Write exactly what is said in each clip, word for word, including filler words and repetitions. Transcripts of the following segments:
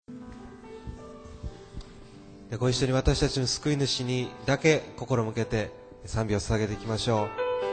ご一緒に私たちの救い主にだけ心向けて賛美を捧げていきましょう。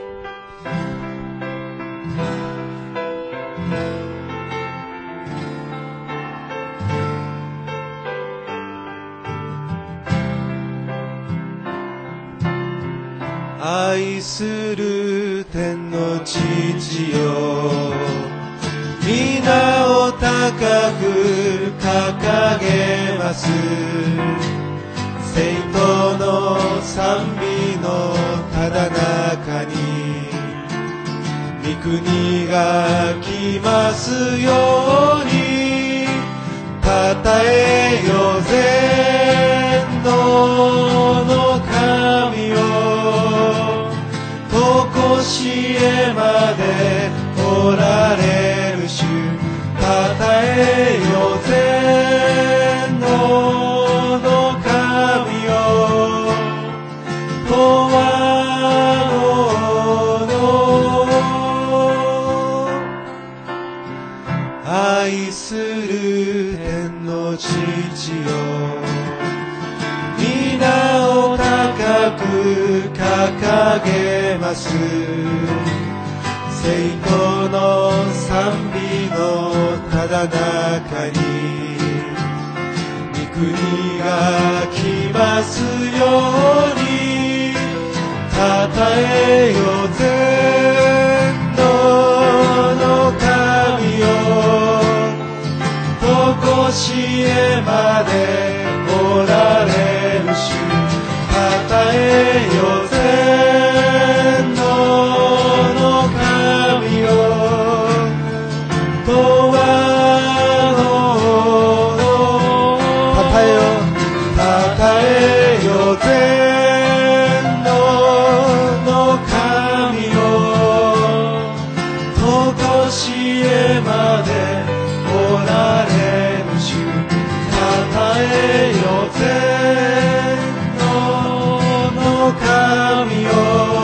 愛する天の父よ、皆を高く掲げます。聖徒の賛美のただ中に御国が来ますように、たたえよ全能の神よ、とこしえまでおられる主、たたえよ全能の神よ、永遠の愛する天の父よ、皆を高く掲げます。聖徒の賛美のただ中に御国が来ますように、たたえよ全能の神よ、とこしえまでおられる主、たたえよ全能の神よ、永遠のたたえよたたえよ全能の神よ、とこしえまでおられる主、たたえよ全能の神よ、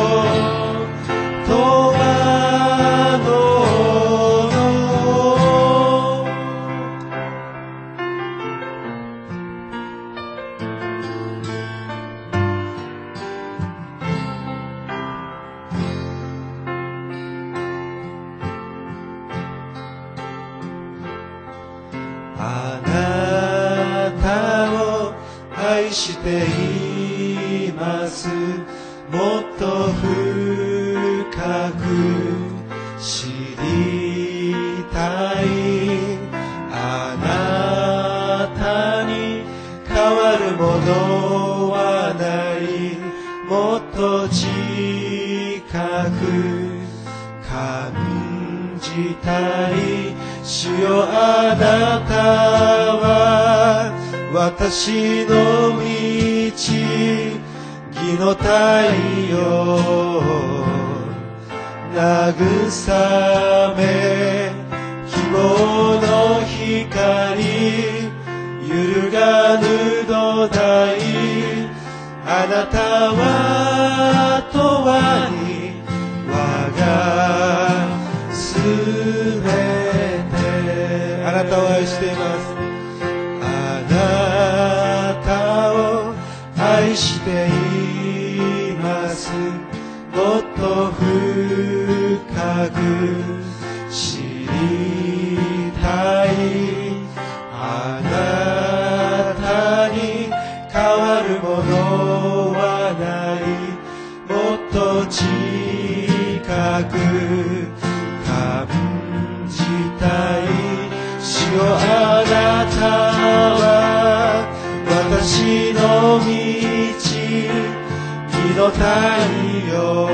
永遠のあなたを愛しています。もっと深く知りたい。あなたに変わるものはない。もっと近く感じたい。主よ、あなたは私の道、義の太陽慰め、希望の光揺るがぬ土台。あなたは永遠に我がすべて。あなたを愛しています。あなたを愛しています。もっと深く知りたい。あなたに変わるものはない。もっと近く感じたい。主よ、あなたは私の道、義の太陽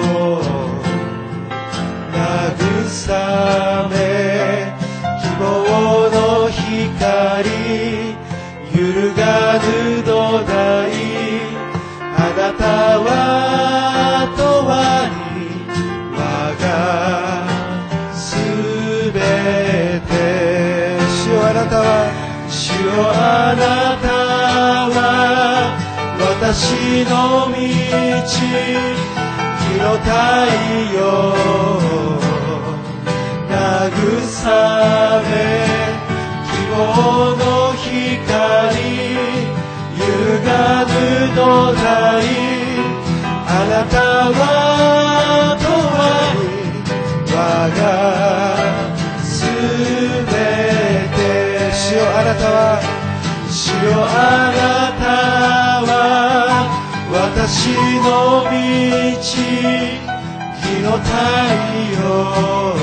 慰め、希望の光揺るがぬ土台。あなたは永遠に我がすべて。主よ、あなたは主よ、あなたは私の道、義の太陽慰め、希望の光揺るがぬ土台あなたは永遠に我がすべて主よあなたは主よあなたは私の道日の太陽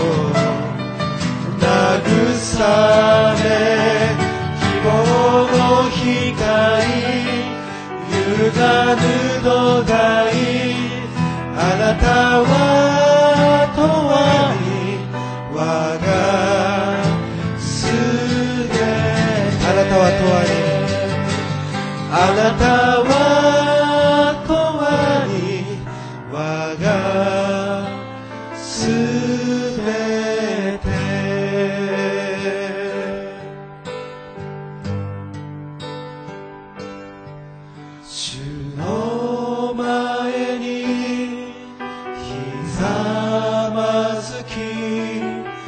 慰め希望の光揺るがぬ土台あなたは永遠に我がすべてあなたは永遠にあなたは永遠に我がすべて主の前にひざまずき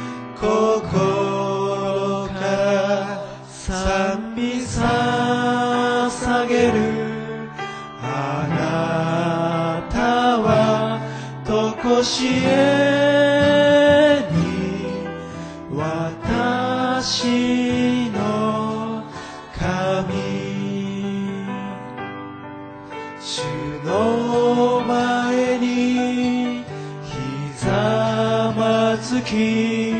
心から賛美捧げるあなたは常しえに私の神主の前にひざまずき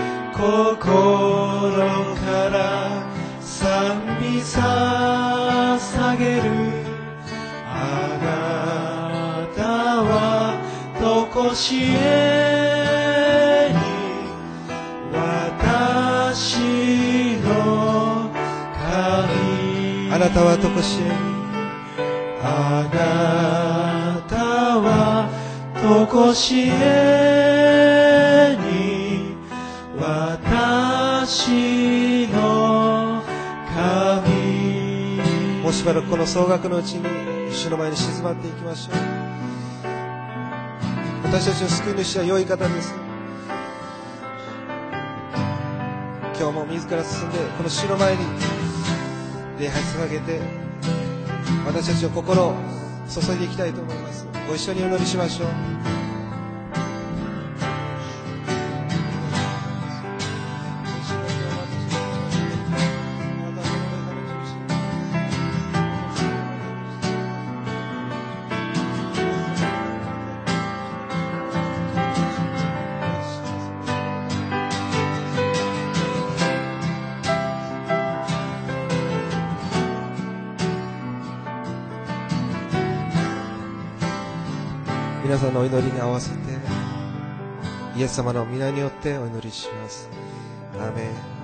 心から賛美捧げるあなたは常しえに私の神あなたは常しえにあなたは常しえに私の神もうしばらくこの総額のうちに主の前に静まっていきましょう。私たちの救い主は良い方です。今日も自ら進んでこの主の前に礼拝捧げて私たちの心を注いでいきたいと思います。ご一緒にお祈りしましょう。皆さんのお祈りに合わせてイエス様の皆によってお祈りします。アーメン。